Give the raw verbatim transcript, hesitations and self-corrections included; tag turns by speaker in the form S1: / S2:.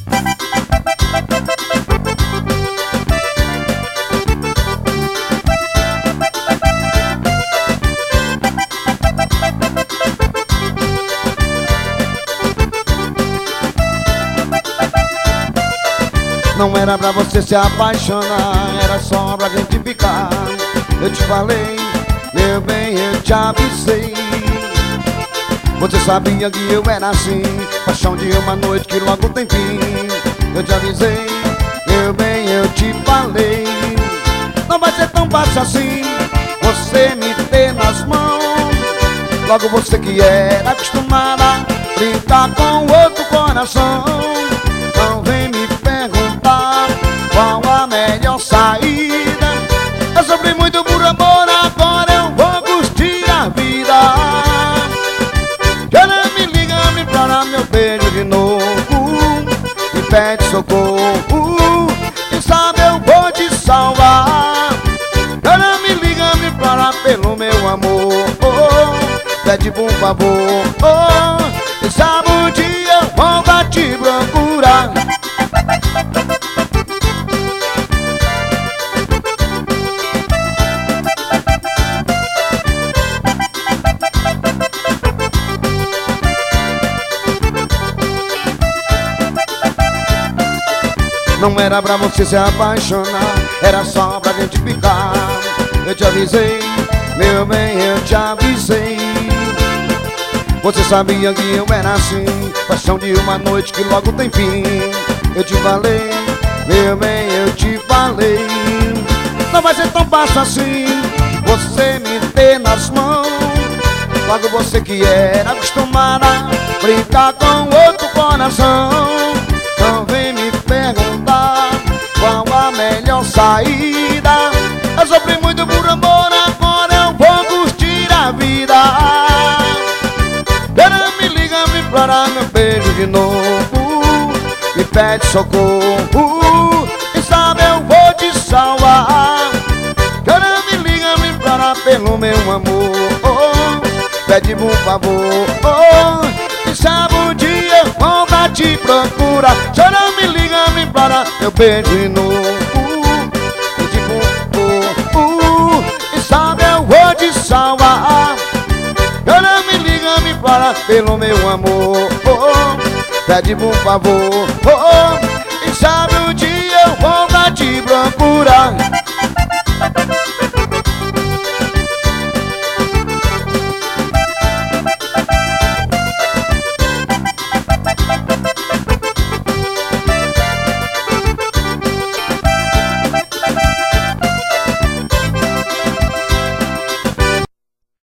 S1: Não era pra você se apaixonar, era só pra gente ficar. Eu te falei, meu bem, eu te avisei. Você sabia que eu era assim, paixão de uma noite que logo tem fim. Eu te avisei, meu bem, eu te falei. Não vai ser tão fácil assim, você me ter nas mãos. Logo você que era acostumada a brincar com outro coração. Não vem me perguntar qual a melhor saída. Eu sofri muito por amor, agora eu vou curtir a vida. Já não me liga, me implora meu beijo de novo, me pede socorro, quem sabe eu vou te salvar. Já não me liga, me implora pelo meu amor, pede por favor, quem sabe um dia eu volto a te procurar. Não era pra você se apaixonar, era só pra gente ficar. Eu te avisei, meu bem, eu te avisei. Você sabia que eu era assim, paixão de uma noite que logo tem fim. Eu te falei, meu bem, eu te falei. Não vai ser tão fácil assim, você me ter nas mãos. Logo você que era acostumada a brincar com outro coração. Não vem me perguntar qual a melhor saída. Eu sofri muito por amor, agora eu vou curtir a vida. Ela me liga, me implora meu beijo de novo, me pede socorro, quem sabe eu vou te salvar. Ela me liga, me implora pelo meu amor, pede por favor, quem sabe um dia eu volto a te procurar. Ela me liga, me implora meu beijo de novo, pede por favor, quem sabe eu vou te salvar. Ela me liga, me implora pelo meu amor, pede por favor, quem sabe um dia eu volto a te procurar.